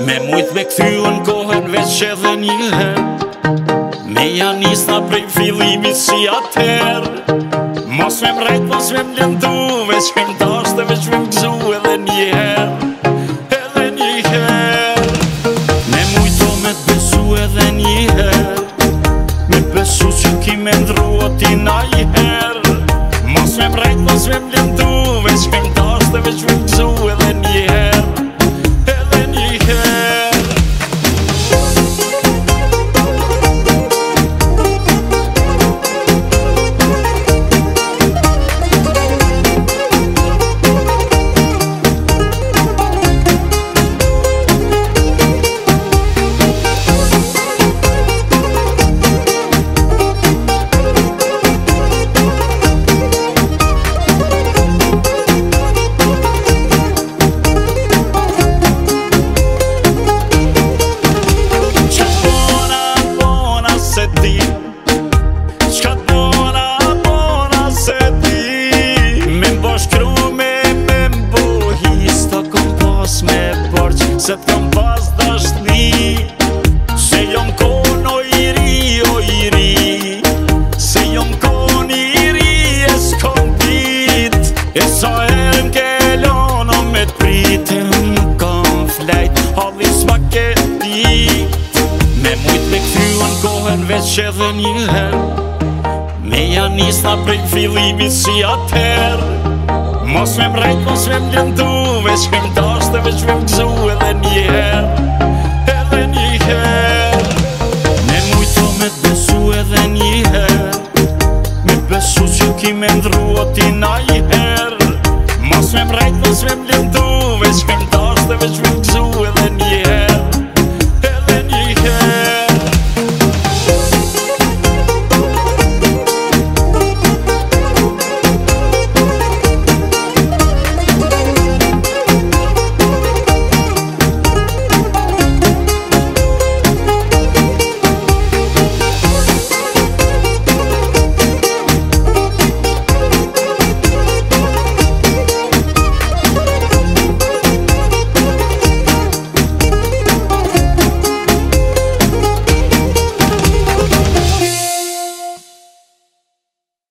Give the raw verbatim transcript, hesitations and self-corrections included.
Me mujt me këthyën kohën veç edhe njëherë, me janë nisna prej fillimi si atëherë. Mos me mrejt, mos me mlendu, veç me mdashte, veç me mgzu edhe njëherë, edhe njëherë. Me mujto me t'besu edhe njëherë, me besu që ki me ndrua ti na njëherë. Mos me mrejt, mos me mlendu, veç me mdashte, veç me mgzu edhe njëherë. Se t'kam pas dashni, se jom kon o i ri, o i ri, se jom kon i ri e s'kom dit. E sa herë m'ke lono me t'prite m'kam flejt, halli s'ma ke dit. Me mujt me këthyën kohën veç edhe njëherë, me janë nisna prej fillimi si atëherë. Mos me mrejt, mos me mlendu, veç me mdashte, veç me mgzu edhe njëherë, edhe njëherë. Me mujto me t'besu edhe njëherë, me besu që ki me ndrua ti na njëherë. Mos me mrejt, mos me mlendu,